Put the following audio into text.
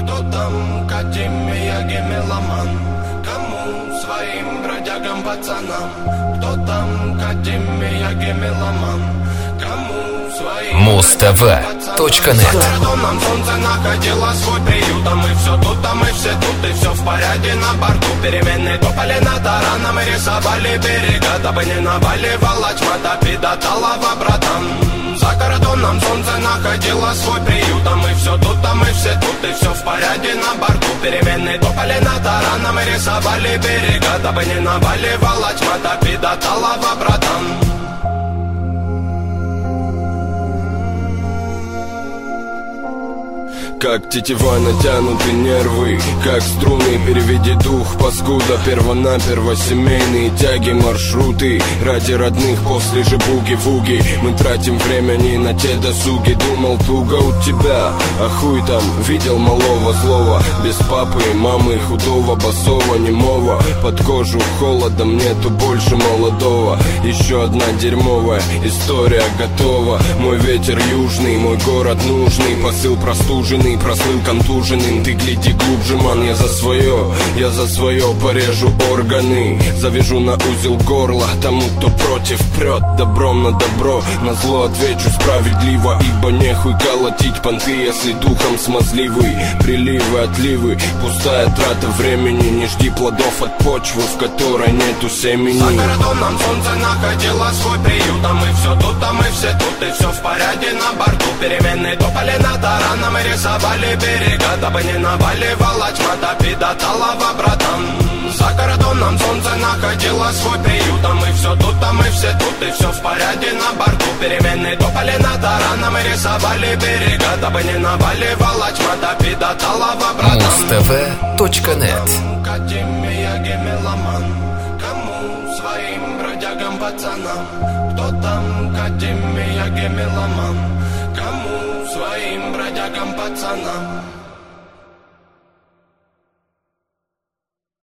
Кто там Академия Гемеломан? Кому своим бродягам пацанам? Кто там Академия Гемеломан? Кому своим Muz-TV.net. Нам солнце находило свой приют, а мы все тут, а мы все тут, и все в порядке на борту. Переменные топали над тараном, мы рисовали берега, дабы не наваливала тьма, топида талова, братан. За кордоном солнце находило свой приют, а мы все тут, а мы все тут, и все в порядке на борту. Переменные топали над тараном, мы рисовали берега, дабы не наваливала тьма, топида талова, братан. Как тетива натянуты нервы, как струны, переведи дух, паскуда. Первонаперво семейные тяги, маршруты ради родных после же буги-вуги. Мы тратим время не на те досуги. Думал, туго у тебя, а хуй там, видел малого злого. Без папы, мамы, худого, босого, немого. Под кожу холодом нету больше молодого. Еще одна дерьмовая история готова. Мой ветер южный, мой город нужный, посыл простуженный, прослыл контуженным. Ты гляди глубже, ман, я за свое порежу органы. Завяжу на узел горла тому, кто против прет. Добром на добро, на зло отвечу справедливо. Ибо нехуй колотить понты, если духом смазливый. Приливы, отливы, пустая трата времени. Не жди плодов от почвы, в которой нету семени. За кордоном солнце находило свой приют, а мы все тут, а мы все тут, и все в порядке на борту. Переменные топали над тараном, мы рисовали берега, дабы не наваливала тьма, топида талова, братан. За кордоном солнце находило свой приют, а мы все тут, а мы все тут, и все в порядке на борту. Переменные топали над тараном, мы рисовали берега, дабы не наваливала тьма, топида талова, братан. Muz-TV.net. Академия Гемеломан. Кому своим бродягам пацанам? Кто там Академия Гемеломан? Кому своим бродягам пацанам?